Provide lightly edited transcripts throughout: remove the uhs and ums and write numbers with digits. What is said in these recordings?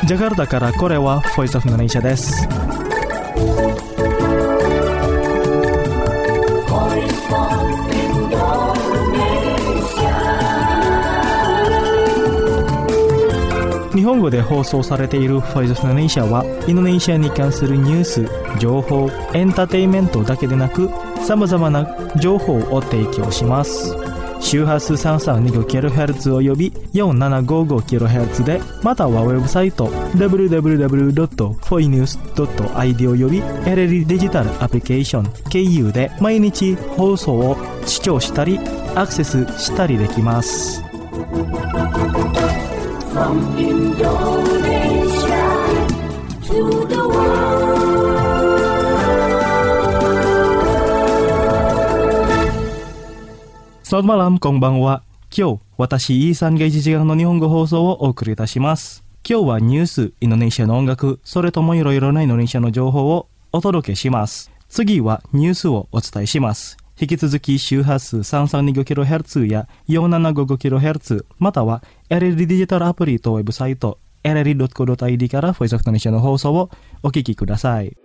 ジャカルタからこれはボイスオフインドネシアです。日本語で放送されているボイスオフインドネシアはインドネシアに関するニュース、情報、エンターテインメントだけでなく様々な情報を提供します。周波数 332kHz および 4755kHz で、またはウェブサイト www.foinews.id および LL デジタルアプリケーション KU で毎日放送を視聴したりアクセスしたりできます。From Indonesia to the world. Selamat malam, konbanwa. 今日、私、イーサンが1時間の日本語放送をお送りいたします。今日はニュース、インドネシアの音楽、それともいろいろなインドネシアの情報をお届けします。次はニュースをお伝えします。引き続き周波数 332kHz や 4755kHz または LL デジタルアプリとウェブサイト LL.co.id からボイスオフインドネシアの放送をお聞きください。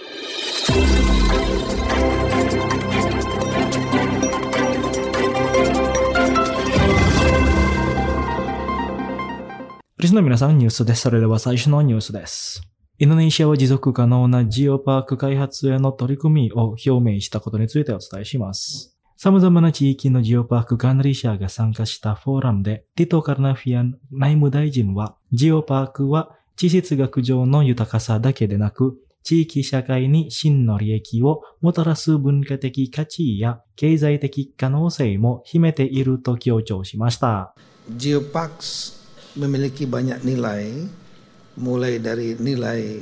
リスの皆さん、ニュースです。それでは最初のニュースです。インドネシアは持続可能なジオパーク開発への取り組みを表明したことについてお伝えします。様々な地域のジオパーク管理者が参加したフォーラムで、ティト・カルナフィアン内務大臣は、ジオパークは地質学上の豊かさだけでなく、地域社会に真の利益をもたらす文化的価値や経済的可能性も秘めていると強調しました。 ジオパークmemiliki banyak nilai.mulai dari nilai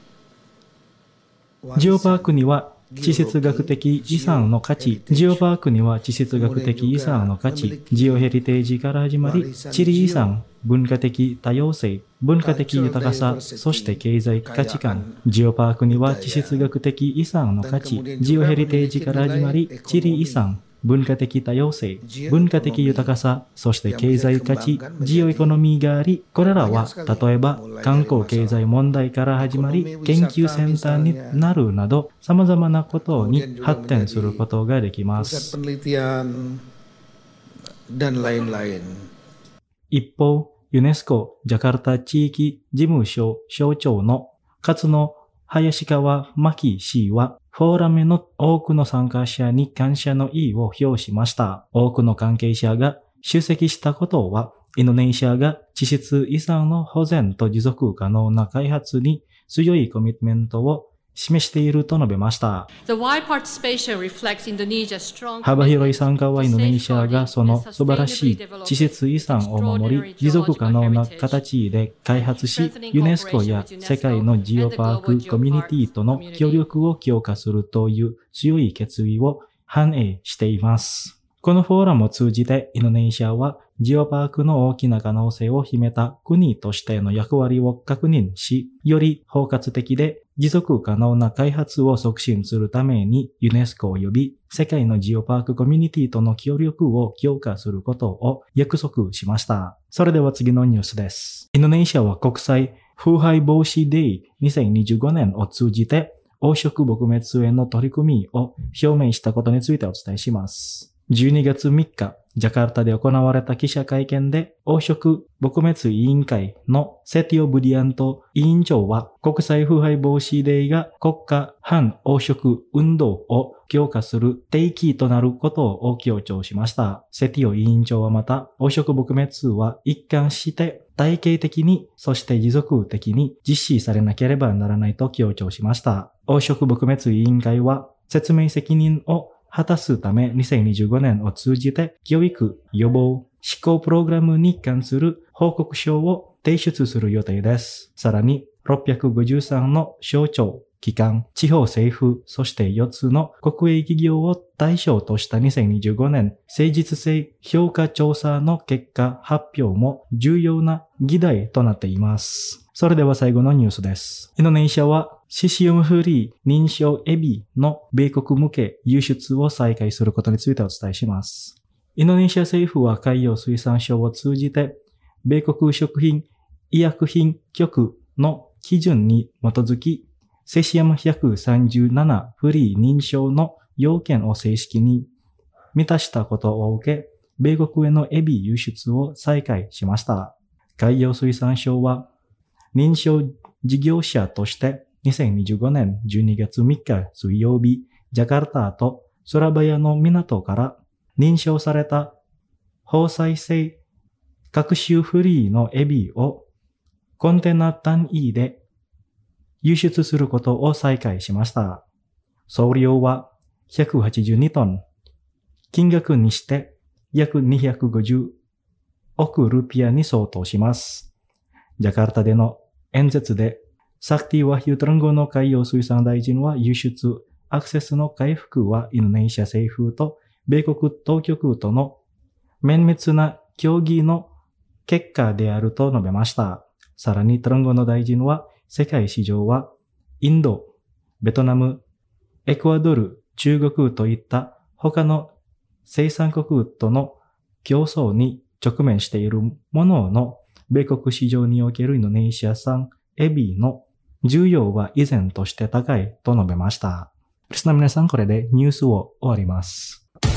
ジオパークには地質学的遺産の価値、ジオパークには地質学的遺産の価値、ジオヘリテージから始まり、地理遺産、文化的多様性、文化的豊かさ、そして経済価値観。ジオパークには地質学的遺産の価値、ジオヘリテージから始まり、地理遺産、文化的多様性、文化的豊かさ、そして経済価値、ジオエコノミーがあり、これらは例えば観光経済問題から始まり、研究センターになるなど様々なことに発展することができます。一方、ユネスコジャカルタ地域事務所所長の勝野林川真希氏は、フォーラムの多くの参加者に感謝の意を表しました。多くの関係者が出席したことは、インドネシアが地質遺産の保全と持続可能な開発に強いコミットメントを示していると述べました。幅広い参加はインドネシアがその素晴らしい地質遺産を守り、持続可能な形で開発し、ユネスコや世界のジオパークコミュニティとの協力を強化するという強い決意を反映しています。このフォーラムを通じてインドネシアはジオパークの大きな可能性を秘めた国としての役割を確認し、より包括的で持続可能な開発を促進するためにユネスコ及び世界のジオパークコミュニティとの協力を強化することを約束しました。それでは次のニュースです。インドネシアは国際腐敗防止デイ2025年を通じて黄色撲滅への取り組みを表明したことについてお伝えします。12月3日、ジャカルタで行われた記者会見で、黄色撲滅委員会のセティオ・ブディアント委員長は、国際腐敗防止デーが国家反黄色運動を強化する契機となることを強調しました。セティオ委員長はまた、黄色撲滅は一貫して体系的に、そして持続的に実施されなければならないと強調しました。黄色撲滅委員会は、説明責任を果たすため2025年を通じて教育、予防、施行プログラムに関する報告書を提出する予定です。さらに653の省庁、機関、地方政府、そして4つの国営企業を対象とした2025年誠実性評価調査の結果発表も重要な議題となっています。それでは最後のニュースです。インドネシアはシシウムフリー認証エビの米国向け輸出を再開することについてお伝えします。インドネシア政府は海洋水産省を通じて米国食品医薬品局の基準に基づき、セシウム137フリー認証の要件を正式に満たしたことを受け、米国へのエビ輸出を再開しました。海洋水産省は、認証事業者として2025年12月3日水曜日、ジャカルタとソラバヤの港から認証された放射性各種フリーのエビをコンテナ単位で輸出することを再開しました。総量は182トン。金額にして約250億ルピアに相当します。ジャカルタでの演説で、サクティ・ワヒュ・トランゴの海洋水産大臣は輸出アクセスの回復はインドネシア政府と米国当局との綿密な協議の結果であると述べました。さらにトランゴの大臣は世界市場はインド、ベトナム、エクアドル、中国といった他の生産国との競争に直面しているものの、米国市場におけるインドネシア産エビの需要は依然として高いと述べました。リスナー皆さん、これでニュースを終わります。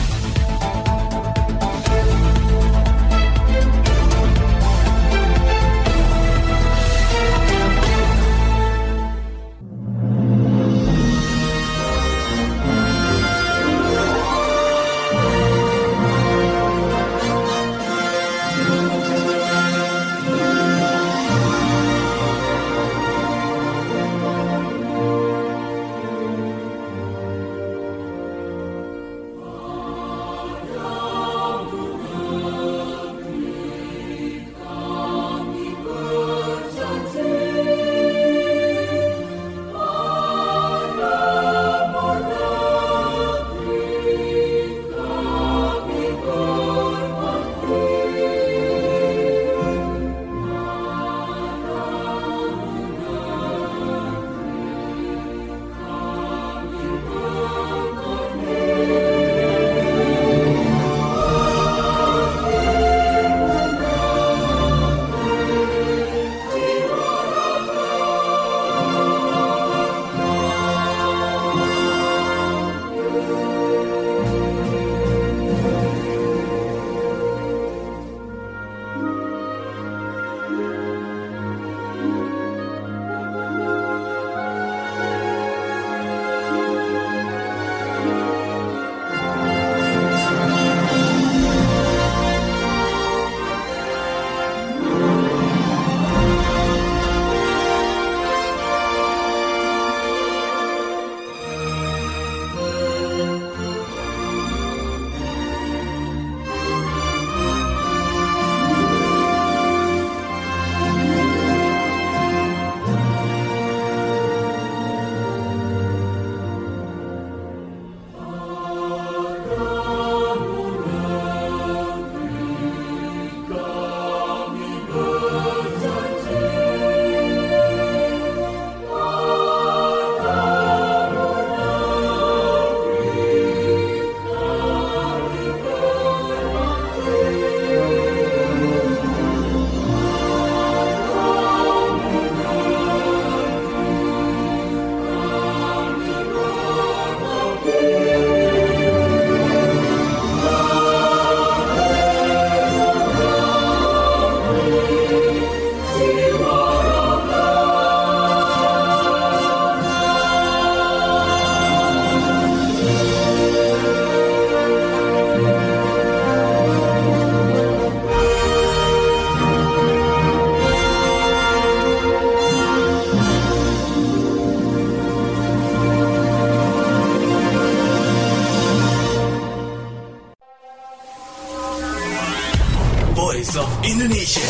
Voice of Indonesia.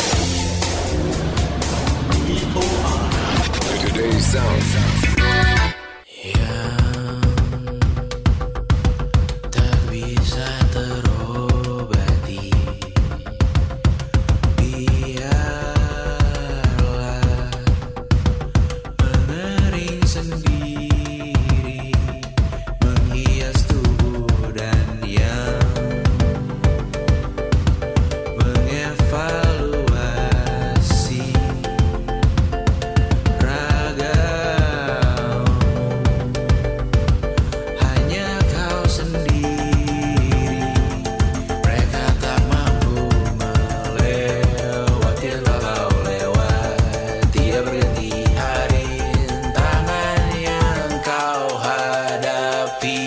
VOA. Today's sound. Tak bisa terobati, biarlah mengering sendiri, menghias tubuh dan yang mengevaluasi sepi.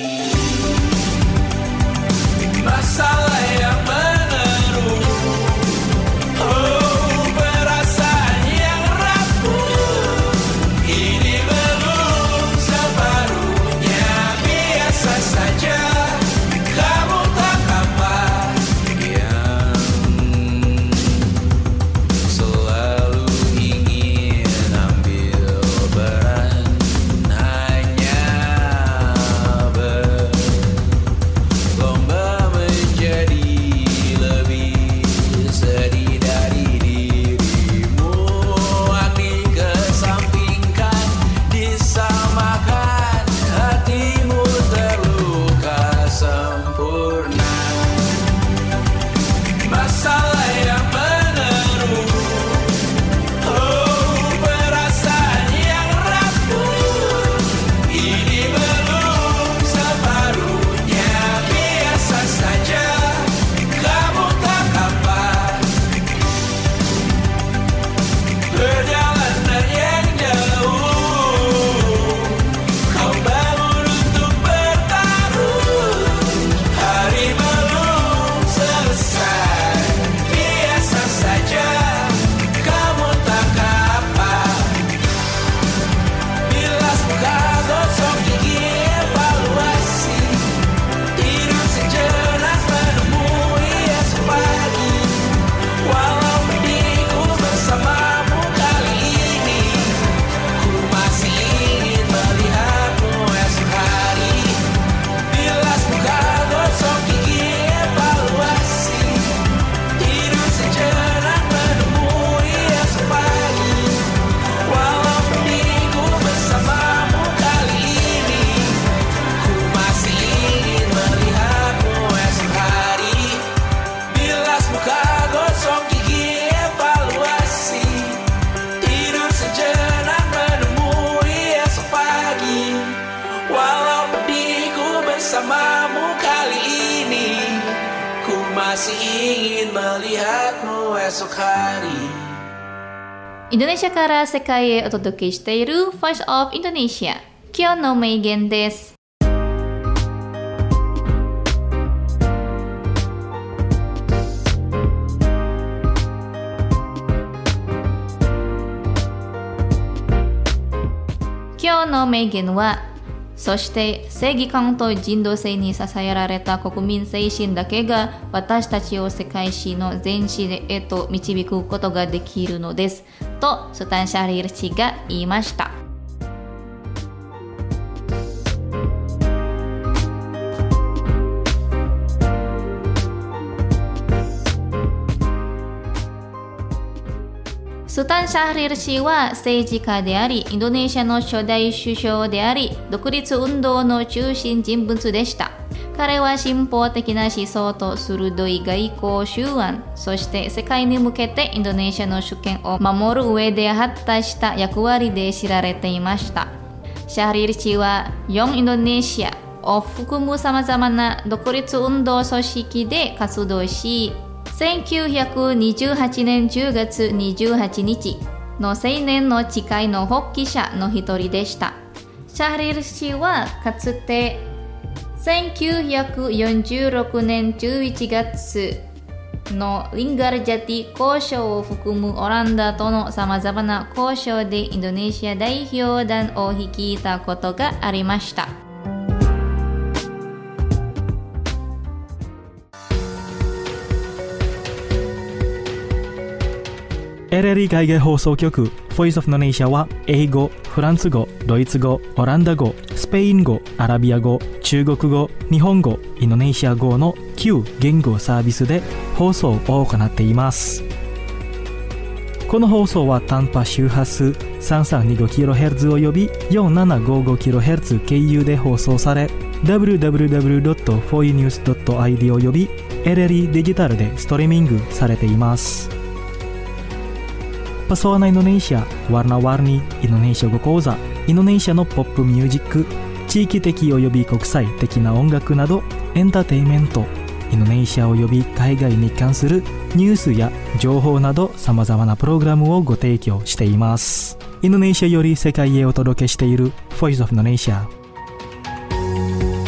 Masalah yang meneru, oh perasaan yang rapuh, ini belum separuhnya. Biasa saja, kamu tak apa yang selalu ingin ambil peran, hanya berlomba menjadi lebih sedih dari dirimu. Dikesampingkan, disamakan, hatimu terluka sempurna. Masalah yang meneru, oh perasaan yang rapuh, ini belum separuhnya. Biasa saja, kamu tak apa. Perjalanan yang jauh, kau bangun untuk bertaruh. Hari belum selesai, biasa saja, kamu tak apa. Bilas muka, gosok gigi, evaluasi, tidur sejenak, menemui esok pagi. Walau pedihku bersamamu kali ini, ku masih ingin melihatmu esok hari. Bilas muka, gosok gigi, evaluasi, tidur sejenak, menemui esok pagi. Walau pedihku bersamamu kali ini, ku masih ingin melihatmu esok hari. Bilas muka, gosok gigi, evaluasi, tidur sejenak, menemui esok pagi. Walau pedihku bersamamu kali ini, ku masih ingin melihatmu esok hari. Indonesiaから世界へお届けしている Voice of Indonesia。今日の名言です。今日の名言は、そして正義感と人道性に支えられた国民精神だけが私たちを世界史の前史へと導くことができるのですとスタン・シャリール氏が言いました。スタン・シャリール氏は政治家であり、インドネシアの初代首相であり、独立運動の中心人物でした。彼は進歩的な思想と鋭い外交手腕、そして世界に向けてインドネシアの主権を守る上で果たした役割で知られていました。シャリール氏は4インドネシアを含む様々な独立運動組織で活動し、1928年10月28日の青年の誓いの発起者の一人でした。シャリール氏はかつて1946年11月のリンガルジャティ交渉を含むオランダとの様々な交渉でインドネシア代表団を率いたことがありました。 LRI 海外放送局 Voice of Indonesia は英語、フランス語、ドイツ語、オランダ語、スペイン語、アラビア語、中国語、日本語、インドネシア語の9言語サービスで放送を行っています。この放送は短波周波数 3325kHz および 4755kHz 経由で放送され、www.foinews.id および LRI デジタルでストリーミングされています。Pesona Indonesia, warna-warni Indonesia語講座、インドネシアのポップミュージック、地域的および国際的な音楽などエンターテインメント、インドネシアおよび海外に関するニュースや情報など様々なプログラムをご提供しています。インドネシアより世界へお届けしている Voice of Indonesia。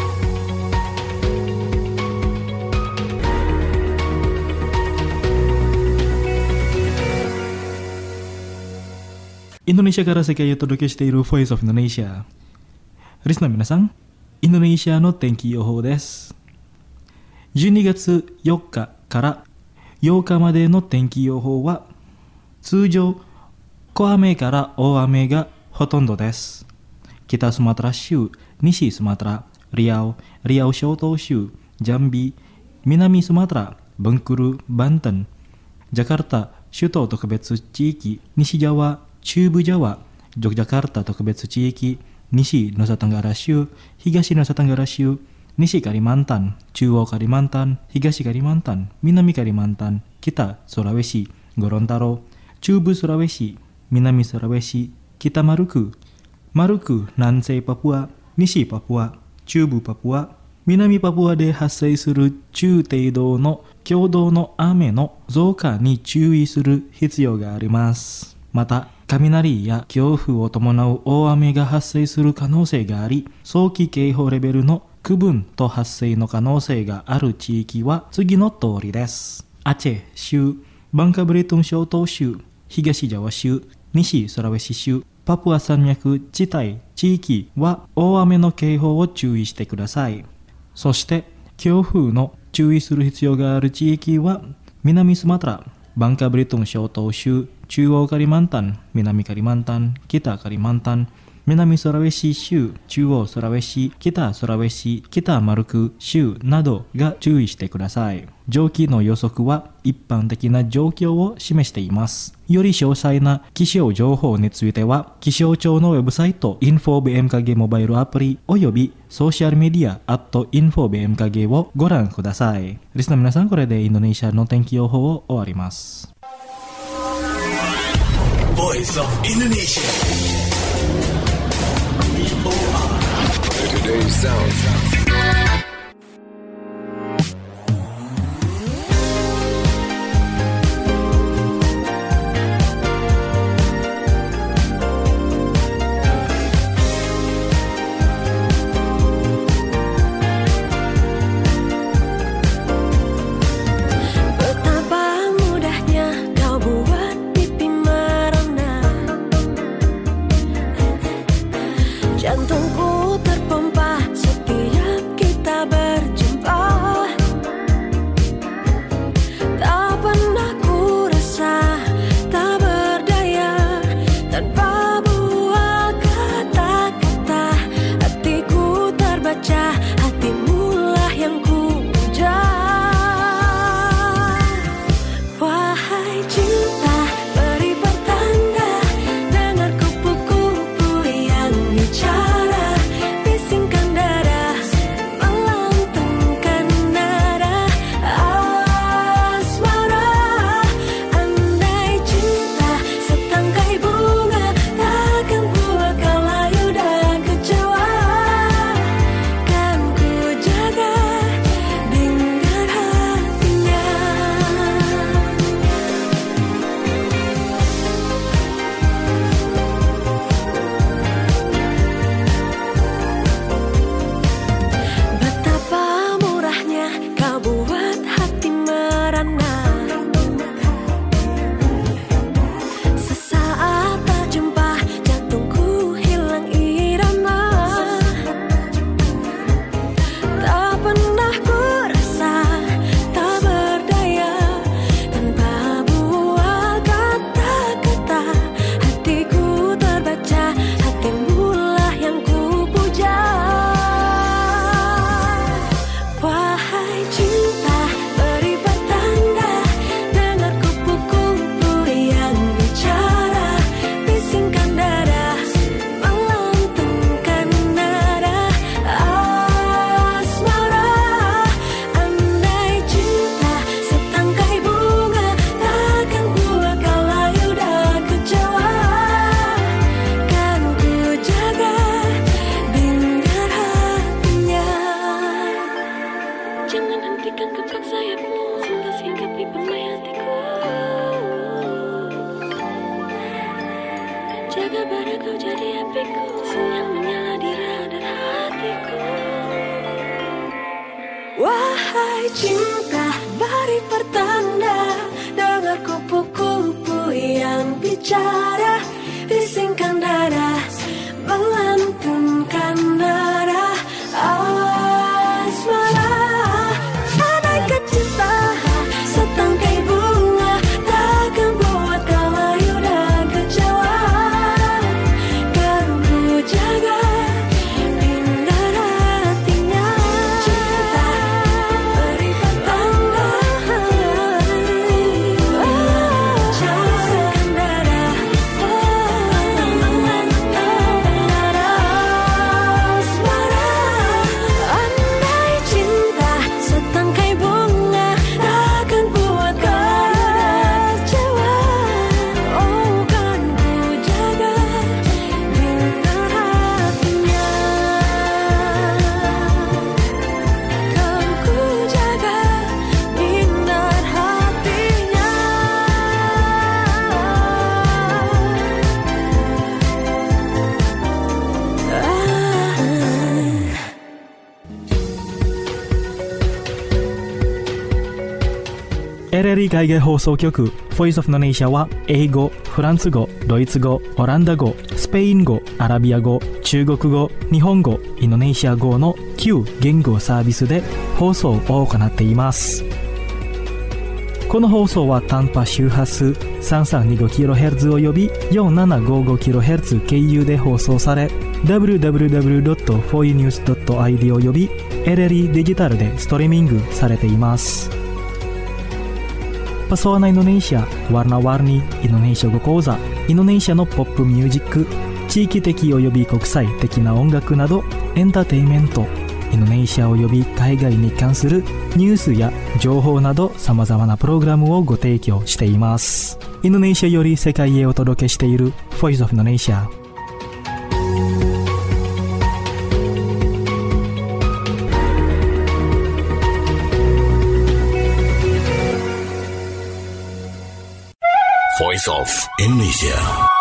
インドネシアから世界へお届けしている Voice of Indonesia。リスナー皆さん、インドネシアの天気予報です。12月4日から8日までの天気予報は、通常、小雨から大雨がほとんどです。北スマトラ州、西スマトラ、リアオ小島州、ジャンビ、南スマトラ、ベンクル、バンタン、ジャカルタ、首都特別地域、西ジャワ、中部ジャワ、ジョグジャカルタ特別地域、西ヌサタンガラ州、東ヌサタンガラ州、西カリマンタン、中央カリマンタン、東カリマンタン、南カリマンタン、北ソラウェシ、ゴロンタロ、中部ソラウェシ、南ソラウェシ、北マルク、南西パプア、西パプア、中部パプア、南パプアで発生する中程度の強度の雨の増加に注意する必要があります。また、雷や強風を伴う大雨が発生する可能性があり、早期警報レベルの区分と発生の可能性がある地域は次の通りです。アチェ州、バンカブレトン小島州、東ジャワ州、西ソラウェシ州、パプア山脈地帯地域は大雨の警報を注意してください。そして強風の注意する必要がある地域は南スマトラ、バンカブレトン小島州、中央カリマンタン、南カリマンタン、北カリマンタン、南ソラウェシ州、中央ソラウェシ、北ソラウェシ、北マルク州などが注意してください。上記の予測は一般的な状況を示しています。より詳細な気象情報については、気象庁のウェブサイト InfoBMKG モバイルアプリおよびソーシャルメディア @InfoBMKG をご覧ください。リスナー皆さん、これでインドネシアの天気予報を終わります。 Voice of Indonesia. Today's sound. Jantungku terpompa setiap kita berjumpa. Tak pernah ku rasa tak berdaya tanpa bual kata-kata. Hatiku terbaca, hatimulah yang ku puja. Wahai cinta, beri pertanda, dengar kupu-kupu yang bicara, bisingkan dada, melantungkan nada asmara. Andai cinta setangkai bunga, takkan buat kau layu dan kecewa. Kan ku jaga dengan hatinya. Betapa murahnya kau buat hati merana. Sesaat tak jumpa, jantungku hilang irama. Tak pernah ku rasa tak berdaya tanpa bual kata-kata. Hatiku terbaca, hatimulah yang ku puja. Wahai cinta, beri pertanda, dengar kupu-kupu yang bicara, bisingkan dada, melantungkan nada asmara. Andai cinta setangkai bunga, takkan buat kau layu dan kecewa. Kan ku jaga dengan hatinya. Jangan hentikan kepak sayapmu, sehingga singgapi permai hatiku. Jaga pada kau jadi apiku, yang menyala di radar hatiku. Wahai cinta, beri pertanda, dengar kupu-kupu yang bicara, bisingkan LLE 海外放送局 Voice of Indonesia は英語、フランス語、ドイツ語、オランダ語、スペイン語、アラビア語、中国語、日本語、インドネシア語の9言語サービスで放送を行っています。この放送は短波周波数 3325kHz および 4755kHz 経由で放送され、www.foinews.id および LLE デジタルでストリーミングされています。Pesona Indonesia, Warna-Warni Indonesia語講座、インドネシアのポップミュージック、地域的および国際的な音楽など、エンターテインメント、インドネシアおよび海外に関するニュースや情報など様々なプログラムをご提供しています。インドネシアより世界へお届けしている Voice of Indonesia。Voice of Indonesia。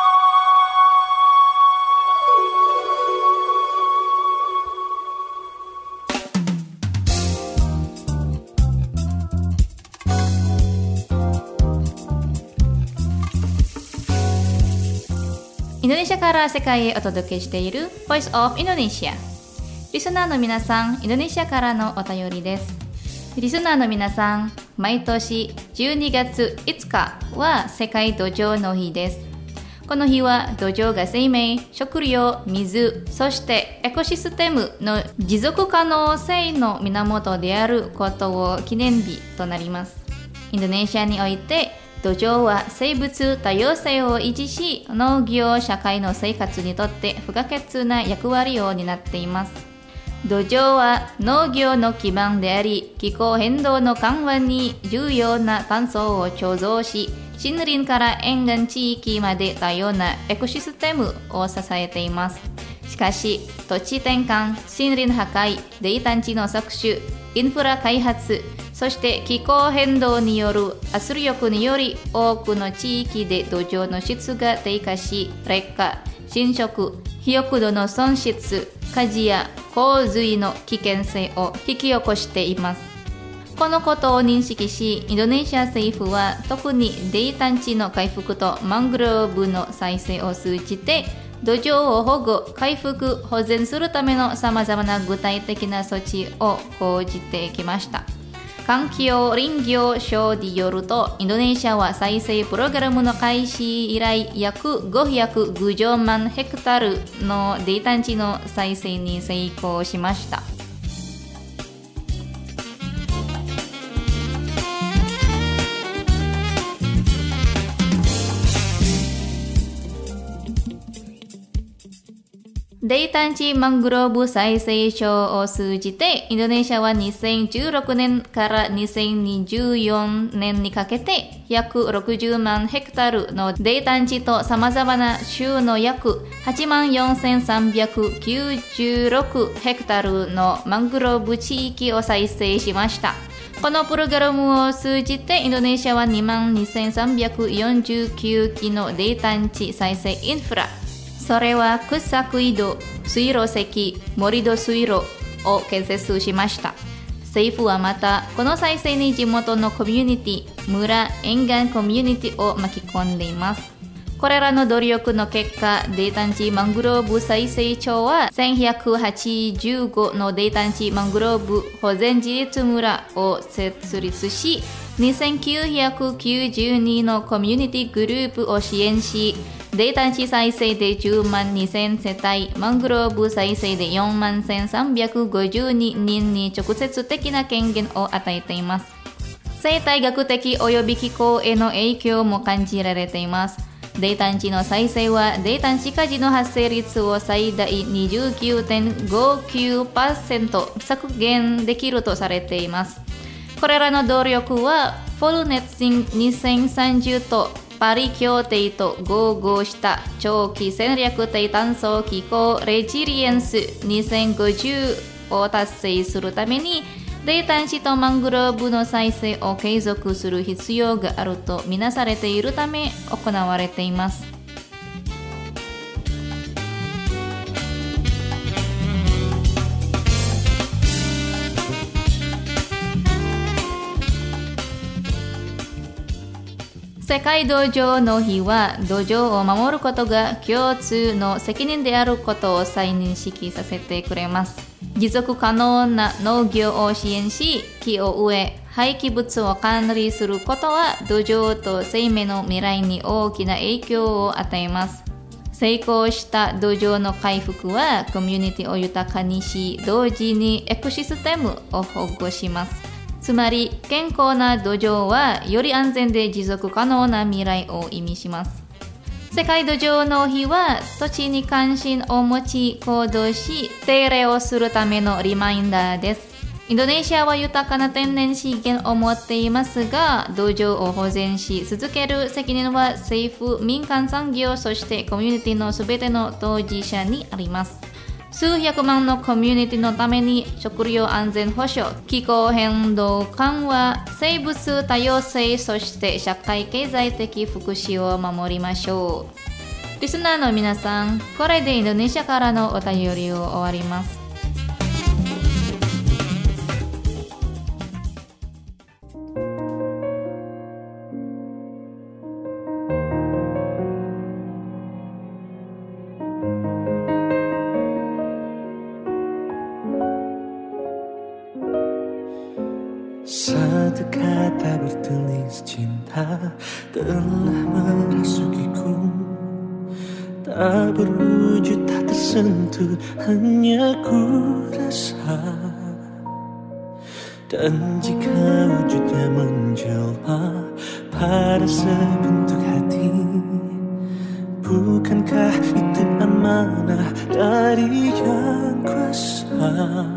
インドネシアから世界へお届けしている Voice of Indonesia。リスナーの皆さん、インドネシアからのお便りです。リスナーの皆さん、毎年12月5日は世界土壌の日です。この日は土壌が生命、食料、水、そしてエコシステムの持続可能性の源であることを記念日となります。インドネシアにおいて土壌は生物多様性を維持し、農業社会の生活にとって不可欠な役割を担っています。土壌は農業の基盤であり、気候変動の緩和に重要な炭素を貯蔵し、森林から沿岸地域まで多様なエコシステムを支えています。しかし、土地転換、森林破壊、泥炭地の搾取、インフラ開発、そして気候変動による圧力により多くの地域で土壌の質が低下し、劣化、浸食、肥沃度の損失、火事や洪水の危険性を引き起こしています。このことを認識し、インドネシア政府は特に泥炭地の回復とマングローブの再生を通じて土壌を保護、回復、保全するためのさまざまな具体的な措置を講じてきました。環境林業省によると、インドネシアは再生プログラムの開始以来、約550万ヘクタールの泥炭地の再生に成功しました。泥炭地マングローブ再生省を通じて、インドネシアは2016年から2024年にかけて約60万ヘクタールの泥炭地と様々な州の約84,396ヘクタールのマングローブ地域を再生しました。このプログラムを通じて、インドネシアは22,349基の泥炭地再生インフラ、それは掘削井戸、水路石、盛土水路を建設しました。政府はまた、この再生に地元のコミュニティ、村、沿岸コミュニティを巻き込んでいます。これらの努力の結果、泥炭地マングローブ再生庁は1185の泥炭地マングローブ保全自立村を設立し、2992のコミュニティグループを支援し、泥炭地再生で10万2000世帯、マングローブ再生で4万1352人に直接的な権限を与えています。生態学的及び気候への影響も感じられています。泥炭地の再生は泥炭地火事の発生率を最大 29.59% 削減できるとされています。これらの努力はフォルネッツン2030とパリ協定と合合した長期戦略低炭素気候レジリエンス2050を達成するために、泥炭地とマングローブの再生を継続する必要があるとみなされているため行われています。 世界道場の日は道場を守ることが共通の責任であることを再認識させてくれます。持続可能な農業を支援し、木を植え、廃棄物を管理することは土壌と生命の未来に大きな影響を与えます。成功した土壌の回復はコミュニティを豊かにし、同時にエコシステムを保護します。つまり健康な土壌はより安全で持続可能な未来を意味します。世界土壌の日は土地に関心を持ち行動し、手入れをするためのリマインダーです。インドネシアは豊かな天然資源を持っていますが、土壌を保全し続ける責任は政府、民間産業、そしてコミュニティのすべての当事者にあります。数百万のコミュニティのために食料安全保障、気候変動緩和、生物多様性、そして社会経済的福祉を守りましょう。リスナーの皆さん、これでインドネシアからのお便りを終わります。 Satu kata bertulis cinta telah merasukiku, tak berwujud, tak tersentuh, hanya ku rasa. Dan jika wujudnya menjelma pada sebentuk hati, bukankah itu amanah dari Yang Kuasa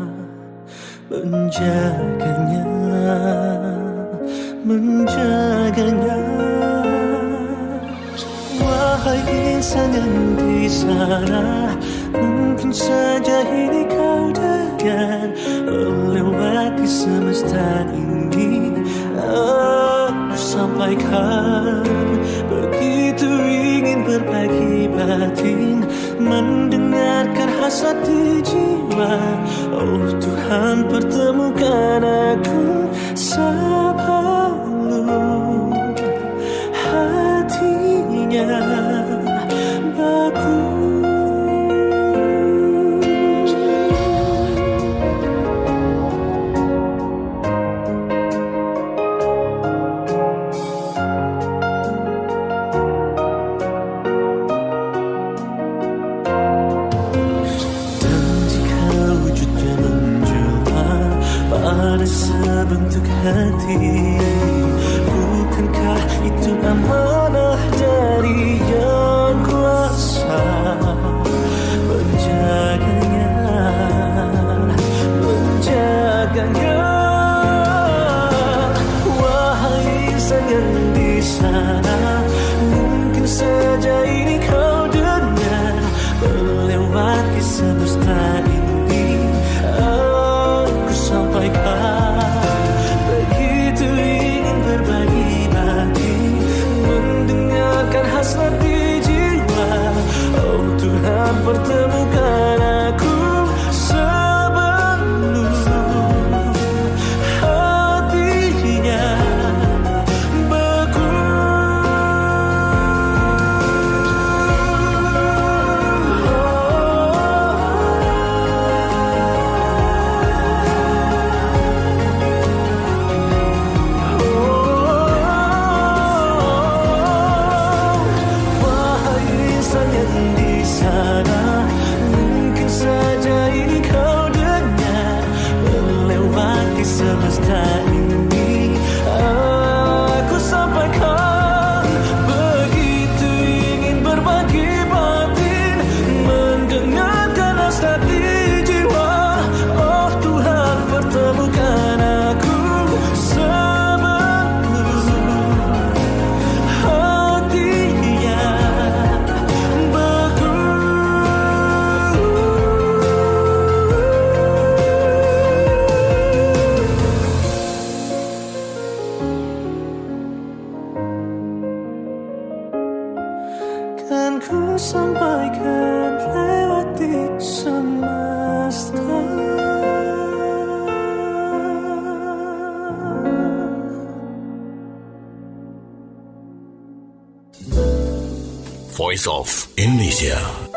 menjaganya, menjaganya. Wahai insan yang di sana, mungkin saja ini kau dengar, melewati semesta ini aku sampaikan. Begitu ingin berbagi batin, mendengarkan hasrat di jiwa. Oh Tuhan, pertemukan aku sebelum hatinya baku. Pada sebentuk hati, bukankah itu amanah dari Yang Kuasa menjaganya, menjaganya. Wahai insan yang di sana, mungkin saja ini kau dengar, melewati semesta ini begitu ingin berbagi batin, mendengarkan hasrat di jiwa. Oh Tuhan, pertemukan aku sebelum hatinya beku. Voice of Indonesia.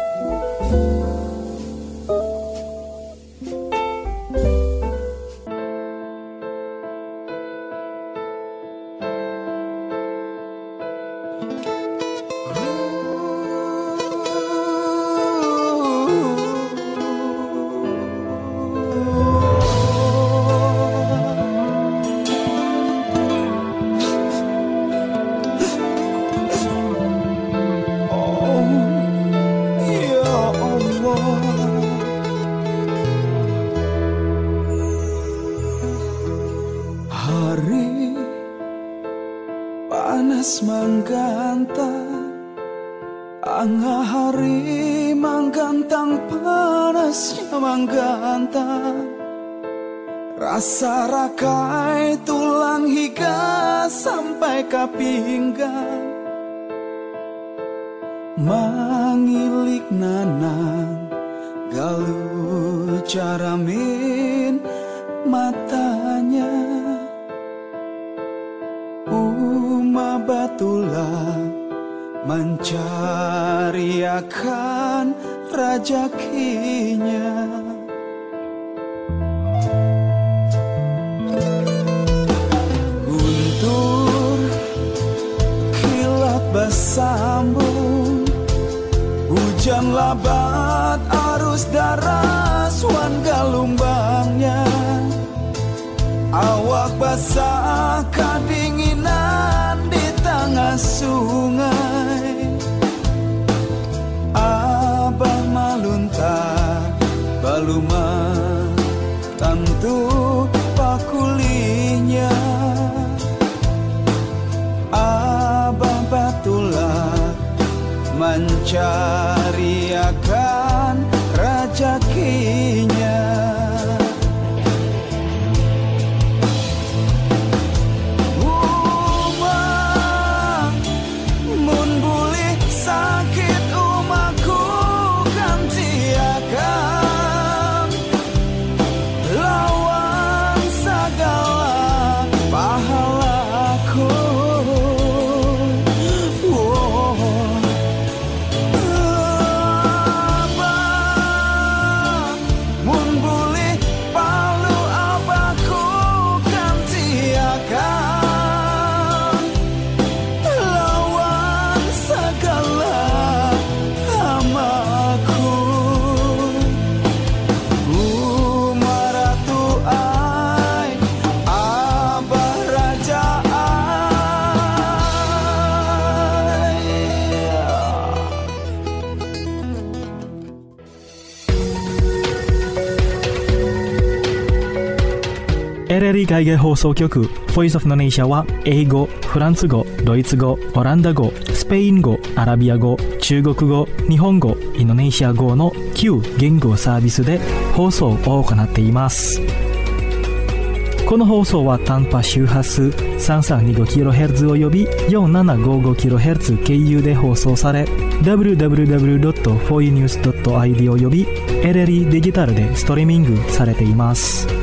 Panas menggantang, angah hari menggantang, panasnya menggantang. Rasa rakai tulang hingga sampai ke pinggang, mengilik nanang galu caramin matanya. Batulah mencari akan rajakinya. Guntur kilat bersambung, hujan labat arus daras wan galumbangnya. Awak basah kedinginan di tengah sungai. Abah maluntar baluma tentu pakulinya. Abah batulah mencari akan rajakinya. RRI 海外放送局 Voice of Indonesia は英語、フランス語、ドイツ語、オランダ語、スペイン語、アラビア語、中国語、日本語、インドネシア語の9言語サービスで放送を行っています。この放送は短波周波数 3325kHz および 4755kHz 経由で放送され www.foinews.id および RRI デジタルでストリーミングされています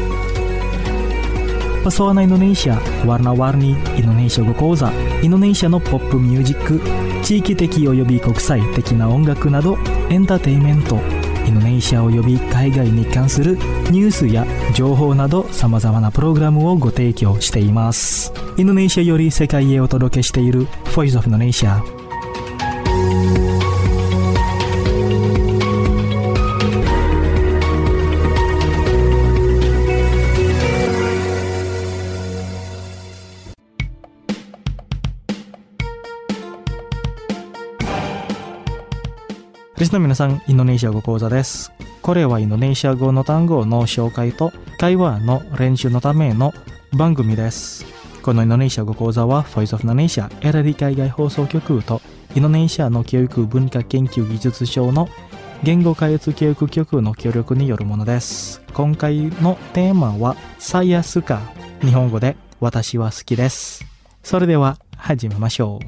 。Pesona Indonesia, warna-warni Indonesia語講座、インドネシアのポップミュージック、地域的および国際的な音楽などエンターテインメント、インドネシアおよび海外に関するニュースや情報など様々なプログラムをご提供しています。インドネシアより世界へお届けしている Voice of Indonesia。リスナーの皆さん、インドネシア語講座です。これはインドネシア語の単語の紹介と会話の練習のための番組です。このインドネシア語講座は Voice of Indonesia RRI 海外放送局とインドネシアの教育文化研究技術省の言語開発教育局の協力によるものです。今回のテーマはsaya suka、日本語で私は好きです。それでは始めましょう。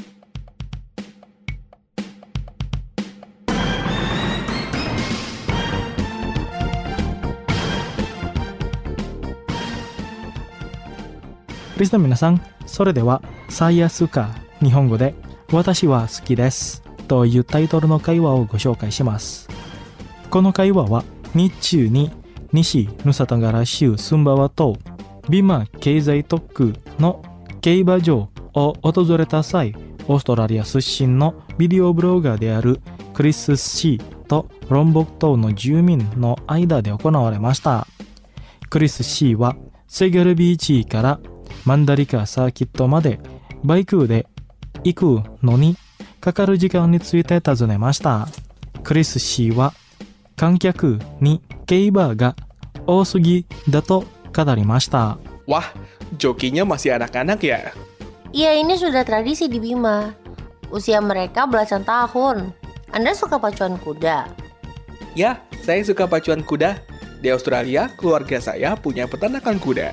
リスナーの皆さん、それではsaya suka、日本語で私は好きですというタイトルの会話をご紹介します。この会話は日中に西ヌサタガラ州スンバワ島ビマ経済特区の競馬場を訪れた際、オーストラリア出身のビデオブロガーであるクリス・シーとロンボク島の住民の間で行われました。クリス・シーはセガルビーチからマンダリカサーキットまでバイクで行くのにかかる時間について尋ねました。クリス・シーは観客に競馬が多すぎだと語りました。 Wah, jokinya masih anak-anak ya? Iya, ini sudah tradisi di Bima. Usia mereka belasan tahun. Anda suka pacuan kuda? Ya, saya suka pacuan kuda. Di Australia, keluarga saya punya peternakan kuda.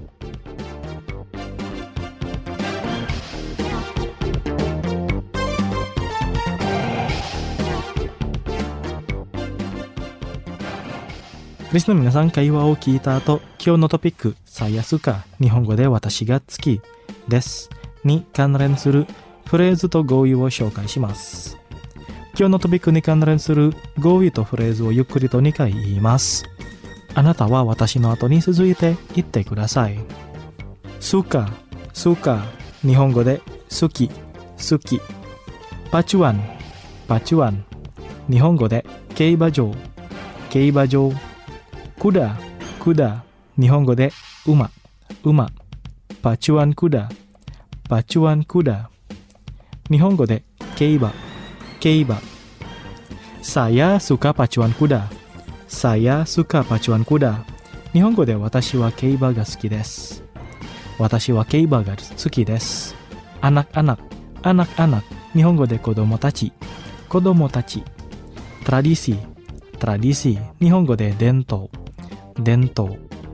Chris の皆さん、会話を聞いた後、今日のトピック、saya suka、日本語で私が好きですに関連するフレーズと語彙を紹介します。今日のトピックに関連する語彙とフレーズをゆっくりと2回言います。あなたは私の後に続いて言ってください。suka、suka、日本語で好き、好き。pacuan、pacuan、日本語で競馬場、競馬場。kuda、kuda、日本語で馬、馬。pacuan kuda、pacuan kuda。日本語で競馬、競馬。saya suka pacuan kuda、saya suka pacuan kuda。日本語で私は競馬が好きです。私は競馬が好きです。anak-anak、anak-anak、日本語で子供たち、子供たち。tradisi、tradisi、日本語で伝統、伝統。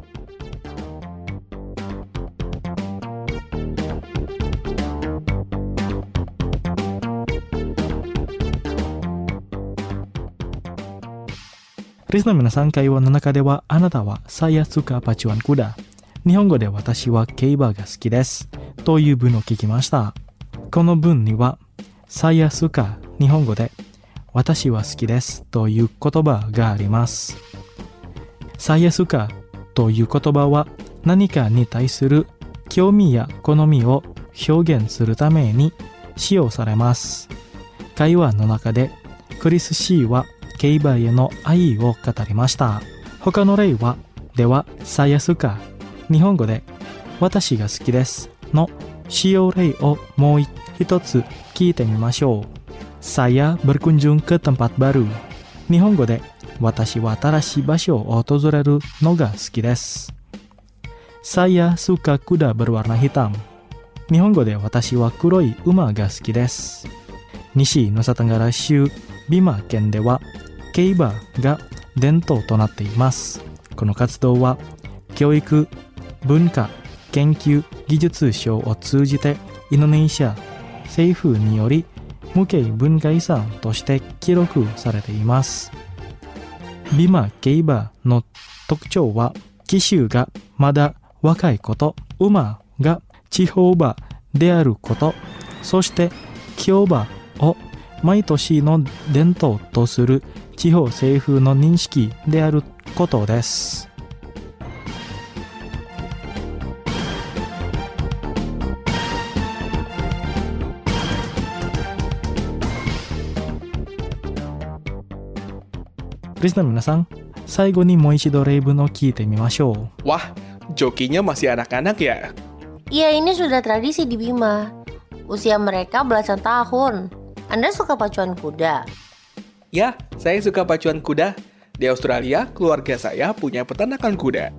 リスの皆さん、会話の中ではあなたはsaya suka pacuan kuda、日本語で私は競馬が好きですという文を聞きました。この文にはsaya suka、日本語で私は好きですという言葉があります。saya sukaという言葉は何かに対する興味や好みを表現するために使用されます。会話の中でクリス・シーは競馬への愛を語りました。他の例はではsaya suka、日本語で私が好きですの使用例をもう一つ聞いてみましょう。saya berkunjung ke tempat baru、日本語で私は新しい場所を訪れるのが好きです。saya suka kuda berwarna hitam、日本語で私は黒い馬が好きです。西ヌサタガラ州ビマ県では競馬が伝統となっています。この活動は教育、文化、研究、技術省を通じてインドネシア政府により無形文化遺産として記録されています。ビマ競馬の特徴は騎手がまだ若いこと、馬が地方馬であること、そして競馬を毎年の伝統とする地方政府の認識であることです。リスナーの皆さん、最後にもう一度例文を聞いてみましょう。 Wah, jokinya masih anak-anak ya? Iya, ini sudah tradisi di Bima. Usia mereka belasan tahun. Anda suka pacuan kuda? Ya, saya suka pacuan kuda. Di Australia, keluarga saya punya peternakan kuda.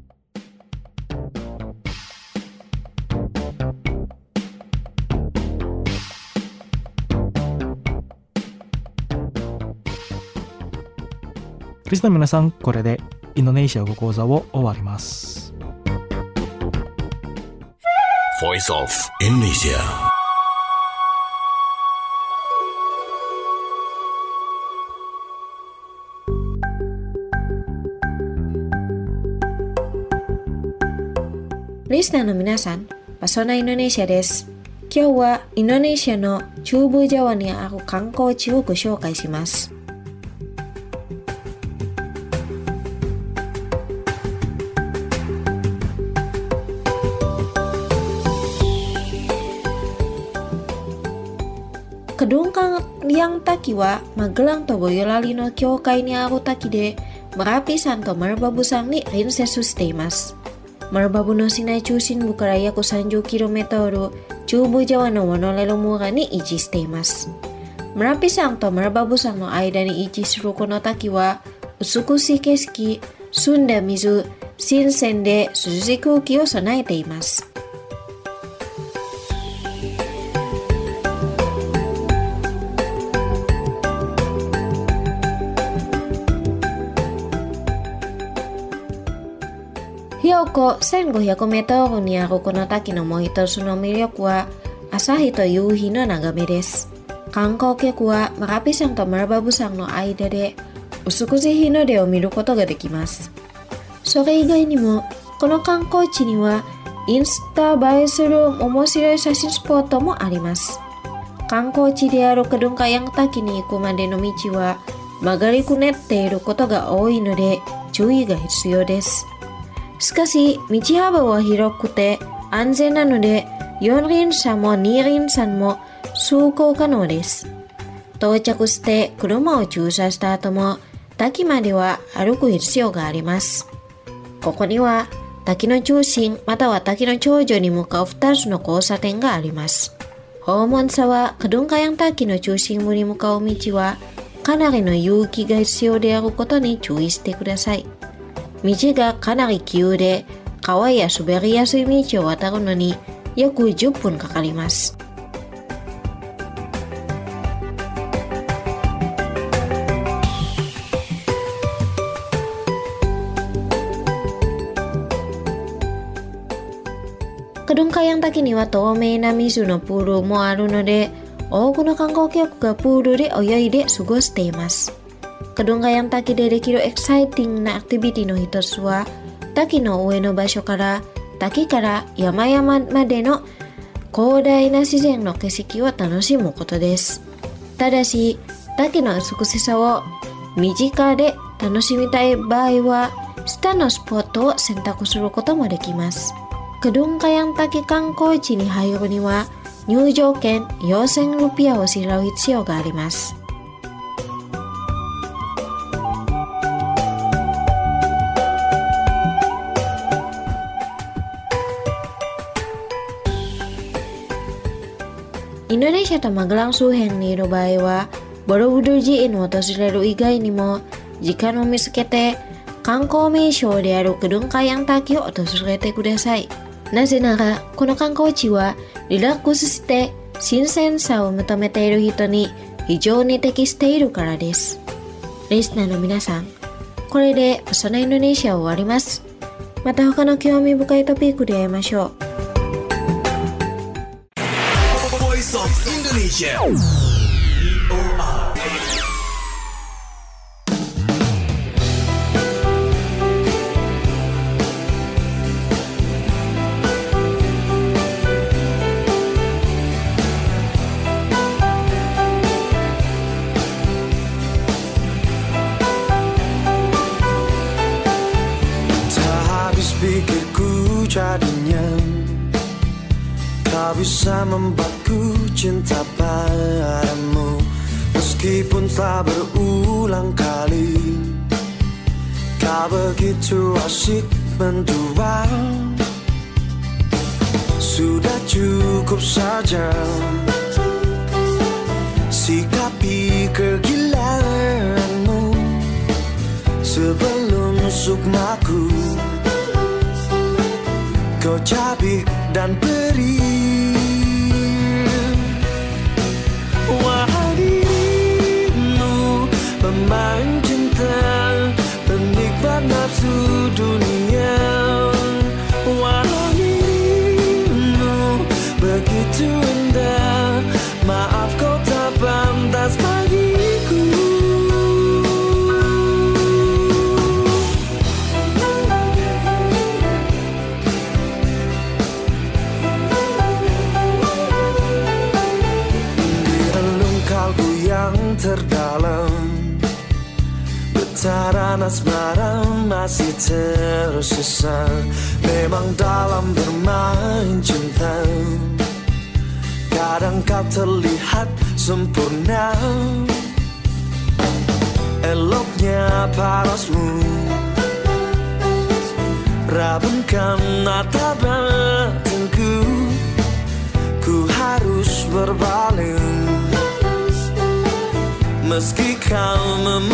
Listener の皆さん、これでインドネシア語講座を終わります。 Voice of Indonesia。 リスナーの皆さん、パソナインドネシアです。 今日はインドネシアの中部ジャワにある観光地をご紹介します。Kedung Kayang Taki はマグランとボヨラリの境界にある滝で、Merapi山とマルバブ山に隣接しています。マルバブの市内中心部から約 30km、中部ジャワのワノレロ村に位置しています。Merapi山とマルバブ山の間に位置するこの滝は、美しい景色、澄んだ水、新鮮で涼しい空気を備えています。標高 1500m にあるこの滝のもう一つの魅力は朝日と夕日の眺めです。観光客はマラピ山とマルバブ山の間で美しい日の出を見ることができます。それ以外にもこの観光地にはインスタ映えする面白い写真スポットもあります。観光地であるKedung Kayang滝に行くまでの道は曲がりくねっていることが多いので注意が必要です。しかし、道幅は広くて安全なので、4輪車も2輪車も走行可能です。到着して車を駐車した後も、滝までは歩く必要があります。ここには、滝の中心または滝の頂上に向かう2つの交差点があります。訪問者はKedung Kayang滝の中心部に向かう道は、かなりの勇気が必要であることに注意してください。道がかなり急で、川や滑りやすい道を渡るのに約10分かかります。Kedung Kayang滝には透明な水のプールもあるので、多くの観光客がプールで泳いで過ごしています。Kedung Kayang滝でできるエキサイティングなアクティビティの一つは、滝の上の場所から滝から山々までの広大な自然の景色を楽しむことです。ただし、滝の美しさを身近で楽しみたい場合は、下のスポットを選択することもできます。Kedung Kayang滝観光地に入るには、入場券4000ルピアを支払う必要があります。インドネシアとマグラン周辺にいる場合は、ボロブドゥ寺院を訪れる以外にも、時間を見つけて観光名所であるKedung Kayang滝を訪れてください。なぜなら、この観光地はリラックスして新鮮さを求めている人に非常に適しているからです。リスナーの皆さん、これでそのインドネシアを終わります。また他の興味深いトピックで会いましょう。 Voice of Indonesia. Pikirku jadinya kau bisa membuatku cinta padamu, meskipun telah berulang kali kau begitu asyik mendua. Sudah cukup saja sikapi kegilaanmu sebelum sukmaku kau cabik dan perih. Wahai dirimu, pemain cinta, penikmat nafsu dunia. Walau dirimu begitu indah, maaf kau tak pantas bagiku. asmara masih tersisa. Memang dalam bermain cinta kadang kau terlihat sempurna. Eloknya parasmu rabunkan mata batinku. Ku harus berpaling meski kau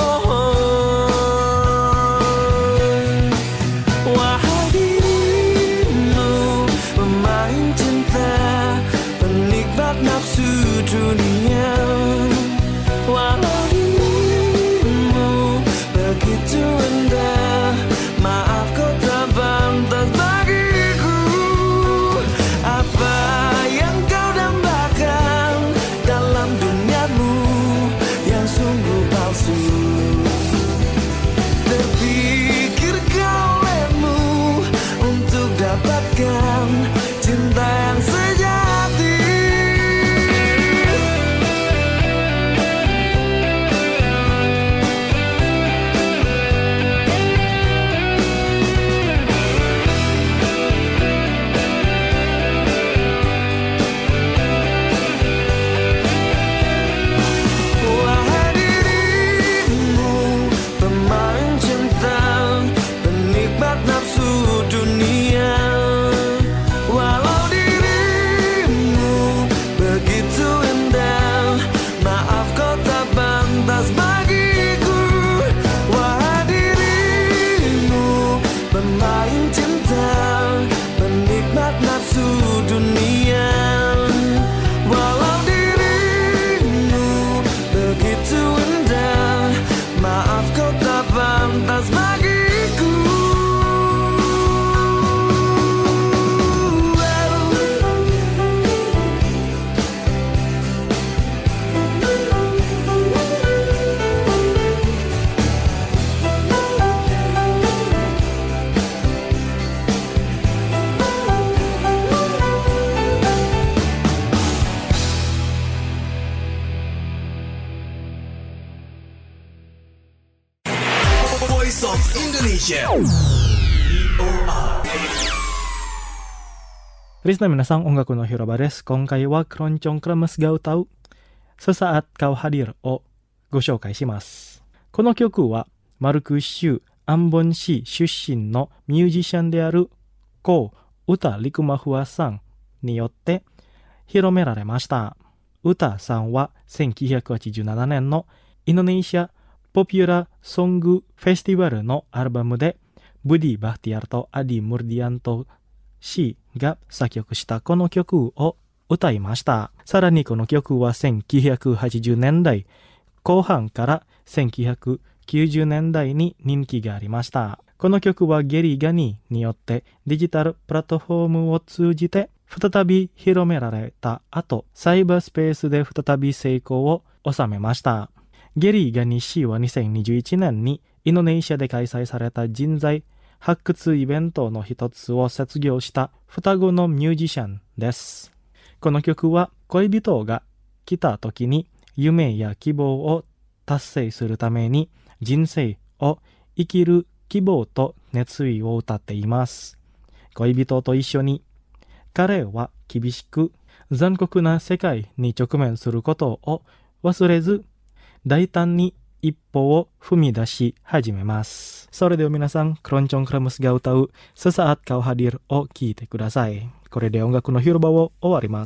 memohon. Wahai dirimu pemain cinta, penikmat nafsu dunia. Walau dirimu begitu indah, maaf kau tak pantas bagiku. Apa yang kau dambakan dalam duniamu yang sungguh palsu? Terpikirkah olehmu untuk dapatkan cinta yang sejati? Voice of Indonesia. Risna minasang ongaku no Hiroba desu. Konkai wa Keroncong Kremes Ga Utau Sesaat Kau Hadir o goshoukai shimasu. この曲は丸く州安本市出身のミュージシャンであるコウ・ウタ・リクマフワさんによって広められました。ウタさんは1987年のインドネシアポピュラーソングフェスティバルのアルバムでブディ・バフティアルとアディ・ムルディアント氏が作曲したこの曲を歌いました。さらにこの曲は1980年代後半から1990年代に人気がありました。この曲はゲリー・ガニーによってデジタルプラットフォームを通じて再び広められた後、サイバースペースで再び成功を収めました。ゲリー・ガニー氏は2021年にインドネシアで開催された人材発掘イベントの一つを卒業した双子のミュージシャンです。この曲は恋人が来た時に夢や希望を達成するために人生を生きる希望と熱意を歌っています。恋人と一緒に彼は厳しく残酷な世界に直面することを忘れず大胆に一歩を踏み出し始めます。それでは皆さん、Keroncong Kremes Ga Utau Sesaat Kau Hadirを聴いてください。これで音楽の広場を終わります。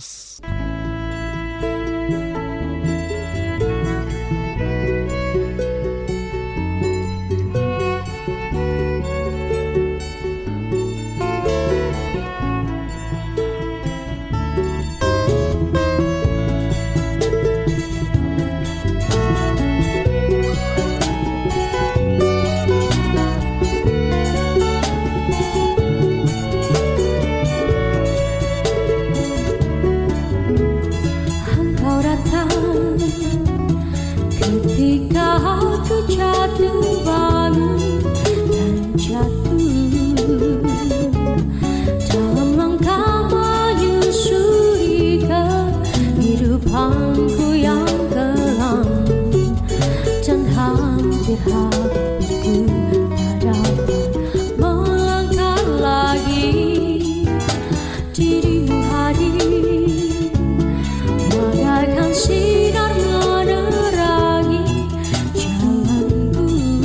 dirimu hadir, bagaikan sinar menerangi jalanku.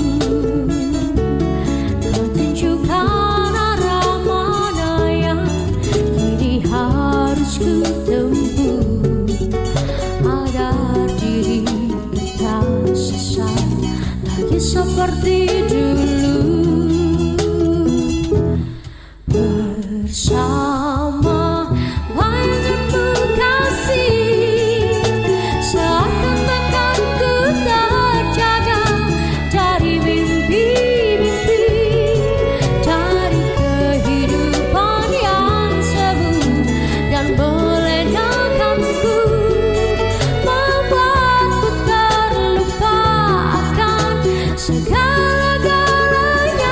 Kau tunjukkan arah mana yang kini harus ku tempuh, agar diri tak sesat lagi seperti dulu. Bersama banyakmu kasih, seakan-akan ku terjaga dari mimpi-mimpi, dari kehidupan yang semu dan melenakanku, membuatku terlupa akan segala-galanya.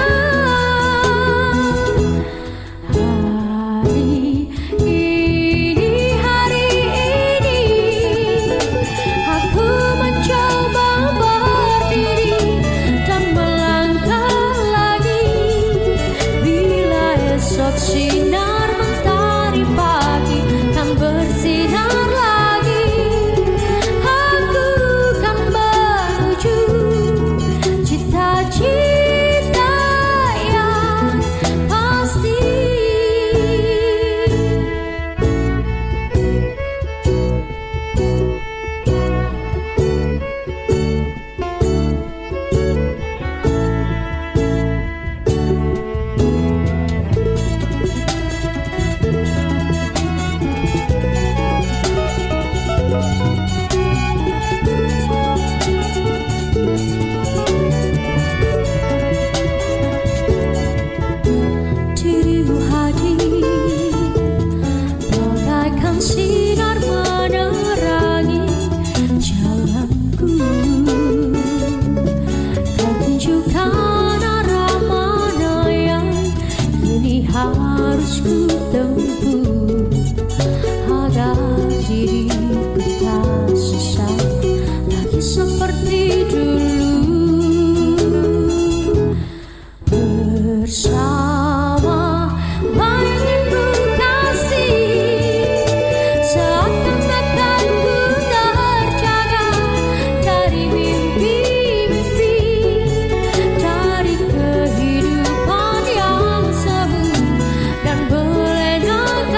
Hari ini aku mencoba berdiri dan melangkah lagi. Bila esok sinar mentari pagi kan bersinar lagi, aku kan menuju cita-cita yang pasti. Dirimu hadir, bagaikan sinar menerangi jalanku. Kau tunjukkan arah mana yang kini harus ku tempuh, agar diriku tak sesat lagi seperti dulu. Bersama banyakmu kasih, seakan-akan ku terjaga dari mimpi-mimpi, dari kehidupan yang semu dan melenakanku,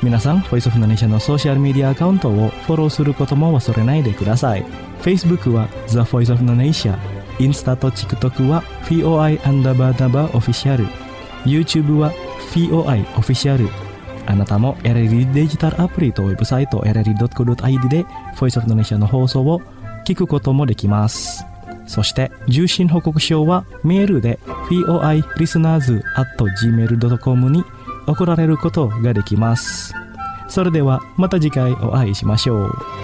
皆さん、ボイスオブインドネシアのソーシャルメディアアカウントをフォローすることも忘れないでください。 Facebook は The Voice of Indonesia、 インスタと TikTok は FOI_OFFICIAL、 YouTube は FOI OFFICIAL。 あなたも RRI デジタルアプリとウェブサイト RRI.co.id で Voice of Indonesia の放送を聞くこともできます。そして受信報告書はメールで foilisteners@gmail.com に送られることができます。それではまた次回お会いしましょう。